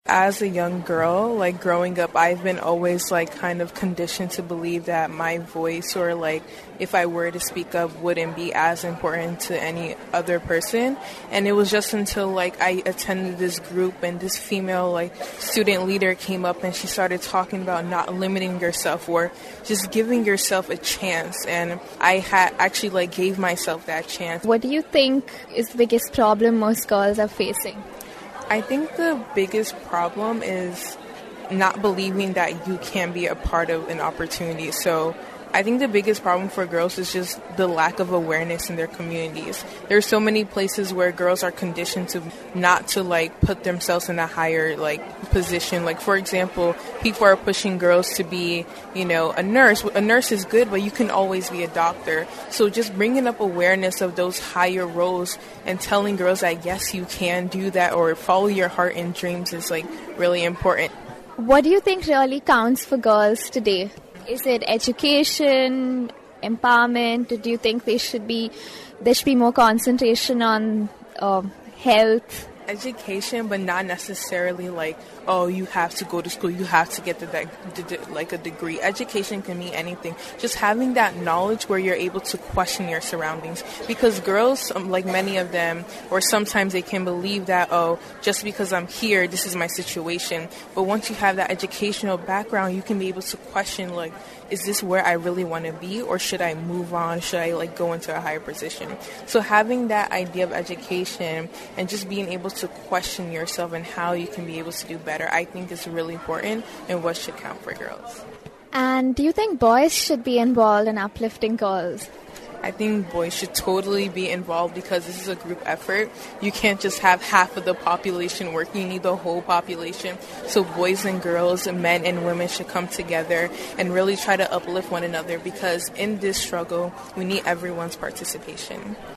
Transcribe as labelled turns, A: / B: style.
A: As a young girl, like growing up, I've been always like kind of conditioned to believe that my voice or like if I were to speak up wouldn't be as important to any other person. And it was just until like I attended this group and this female like student leader came up and she started talking about not limiting yourself or just giving yourself a chance. And I had actually like gave myself that chance.
B: What do you think is the biggest problem most girls are facing?
A: I think the biggest problem is not believing that you can be a part of an opportunity. So I think the biggest problem for girls is just the lack of awareness in their communities. There are so many places where girls are conditioned to not to like put themselves in a higher like position. Like for example, people are pushing girls to be, a nurse. A nurse is good, but you can always be a doctor. So just bringing up awareness of those higher roles and telling girls that yes, you can do that or follow your heart and dreams is like really important.
B: What do you think really counts for girls today? Is it education, empowerment? Do you think there should be more concentration on health?
A: Education, but not necessarily like, oh, you have to go to school, you have to get like a degree. Education can mean anything. Just having that knowledge where you're able to question your surroundings. Because girls, like many of them, or sometimes they can believe that, oh, just because I'm here, this is my situation. But once you have that educational background, you can be able to question, like, is this where I really want to be, or should I move on? Should I like go into a higher position? So having that idea of education and just being able to question yourself and how you can be able to do better, I think is really important and what should count for girls.
B: And do you think boys should be involved in uplifting girls?
A: I think boys should totally be involved because this is a group effort. You can't just have half of the population working. You need the whole population. So boys and girls, men and women should come together and really try to uplift one another because in this struggle, we need everyone's participation.